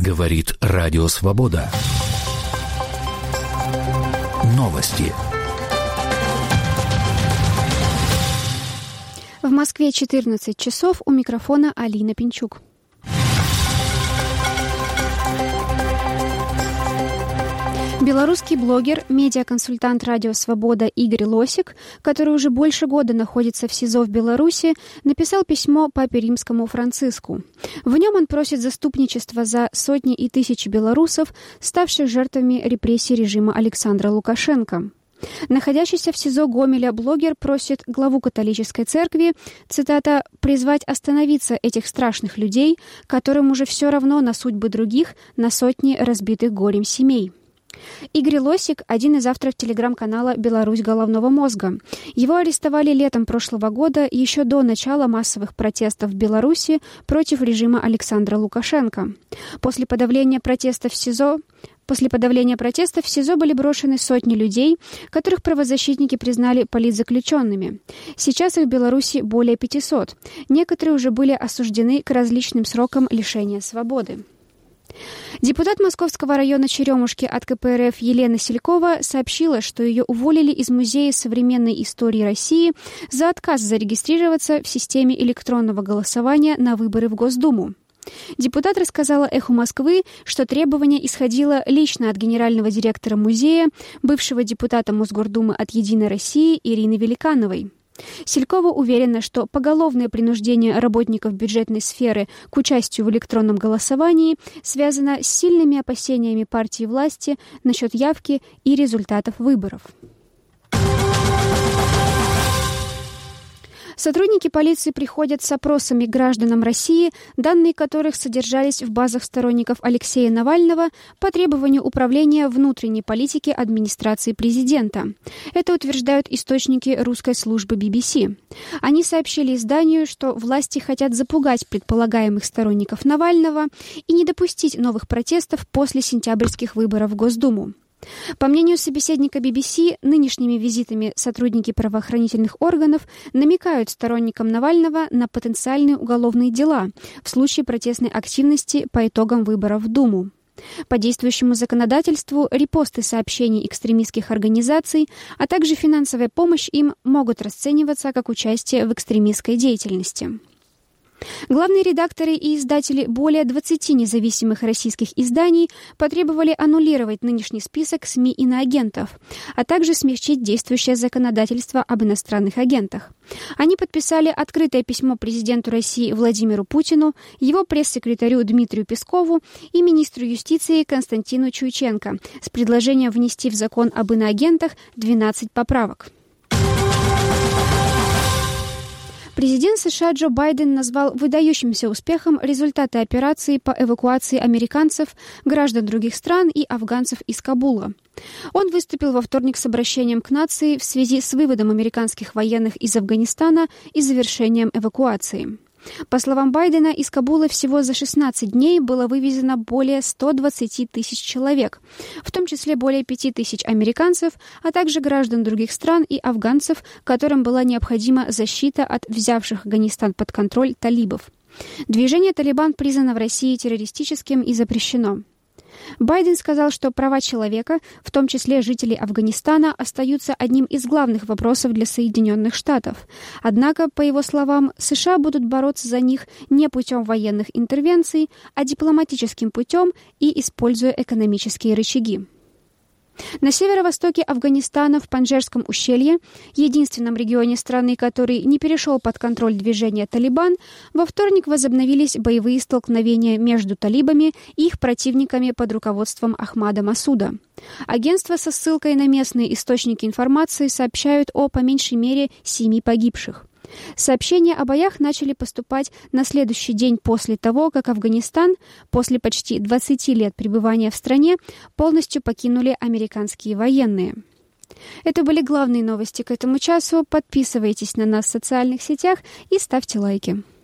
Говорит Радио Свобода. Новости. В Москве 14 часов, у микрофона Алина Пинчук. Белорусский блогер, медиаконсультант «Радио Свобода» Игорь Лосик, который уже больше года находится в СИЗО в Беларуси, написал письмо папе римскому Франциску. В нем он просит заступничества за сотни и тысячи белорусов, ставших жертвами репрессий режима Александра Лукашенко. Находящийся в СИЗО Гомеля блогер просит главу католической церкви, цитата, «призвать остановиться этих страшных людей, которым уже все равно на судьбы других, на сотни разбитых горем семей». Игорь Лосик – один из авторов телеграм-канала «Беларусь головного мозга». Его арестовали летом прошлого года, еще до начала массовых протестов в Беларуси против режима Александра Лукашенко. После подавления протестов в СИЗО были брошены сотни людей, которых правозащитники признали политзаключенными. Сейчас их в Беларуси более 500. Некоторые уже были осуждены к различным срокам лишения свободы. Депутат Московского района Черемушки от КПРФ Елена Селькова сообщила, что ее уволили из Музея современной истории России за отказ зарегистрироваться в системе электронного голосования на выборы в Госдуму. Депутат рассказала «Эху Москвы», что требование исходило лично от генерального директора музея, бывшего депутата Мосгордумы от «Единой России» Ирины Великановой. Селькова уверена, что поголовное принуждение работников бюджетной сферы к участию в электронном голосовании связано с сильными опасениями партии власти насчет явки и результатов выборов. Сотрудники полиции приходят с опросами к гражданам России, данные которых содержались в базах сторонников Алексея Навального по требованию Управления внутренней политики администрации президента. Это утверждают источники русской службы BBC. Они сообщили изданию, что власти хотят запугать предполагаемых сторонников Навального и не допустить новых протестов после сентябрьских выборов в Госдуму. По мнению собеседника BBC, нынешними визитами сотрудники правоохранительных органов намекают сторонникам Навального на потенциальные уголовные дела в случае протестной активности по итогам выборов в Думу. По действующему законодательству репосты сообщений экстремистских организаций, а также финансовая помощь им могут расцениваться как участие в экстремистской деятельности. Главные редакторы и издатели более 20 независимых российских изданий потребовали аннулировать нынешний список СМИ-иноагентов, а также смягчить действующее законодательство об иностранных агентах. Они подписали открытое письмо президенту России Владимиру Путину, его пресс-секретарю Дмитрию Пескову и министру юстиции Константину Чуйченко с предложением внести в закон об иноагентах 12 поправок. Президент США Джо Байден назвал выдающимся успехом результаты операции по эвакуации американцев, граждан других стран и афганцев из Кабула. Он выступил во вторник с обращением к нации в связи с выводом американских военных из Афганистана и завершением эвакуации. По словам Байдена, из Кабула всего за 16 дней было вывезено более 120 тысяч человек, в том числе более 5 тысяч американцев, а также граждан других стран и афганцев, которым была необходима защита от взявших Афганистан под контроль талибов. Движение «Талибан» признано в России террористическим и запрещено. Байден сказал, что права человека, в том числе жителей Афганистана, остаются одним из главных вопросов для Соединенных Штатов. Однако, по его словам, США будут бороться за них не путем военных интервенций, а дипломатическим путем и используя экономические рычаги. На северо-востоке Афганистана, в Панджшерском ущелье, единственном регионе страны, который не перешел под контроль движения «Талибан», во вторник возобновились боевые столкновения между талибами и их противниками под руководством Ахмада Масуда. Агентства со ссылкой на местные источники информации сообщают о по меньшей мере 7 погибших. Сообщения о боях начали поступать на следующий день после того, как Афганистан, после почти 20 лет пребывания в стране, полностью покинули американские военные. Это были главные новости к этому часу. Подписывайтесь на нас в социальных сетях и ставьте лайки.